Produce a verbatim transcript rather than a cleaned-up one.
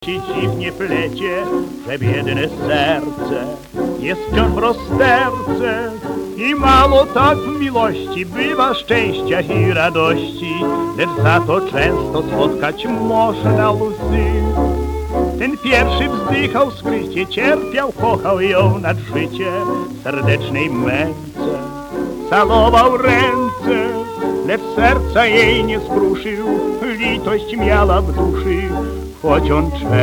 Ci dziwnie plecie, że biedne serce jest wciąż w rozterce i mało tak w miłości bywa szczęścia i radości, lecz za to często spotkać można łzy. Ten pierwszy wzdychał skrycie, cierpiał, kochał ją nad życie w serdecznej męce, całował ręce, lecz serca jej nie skruszył, litość miała w duszy, choć on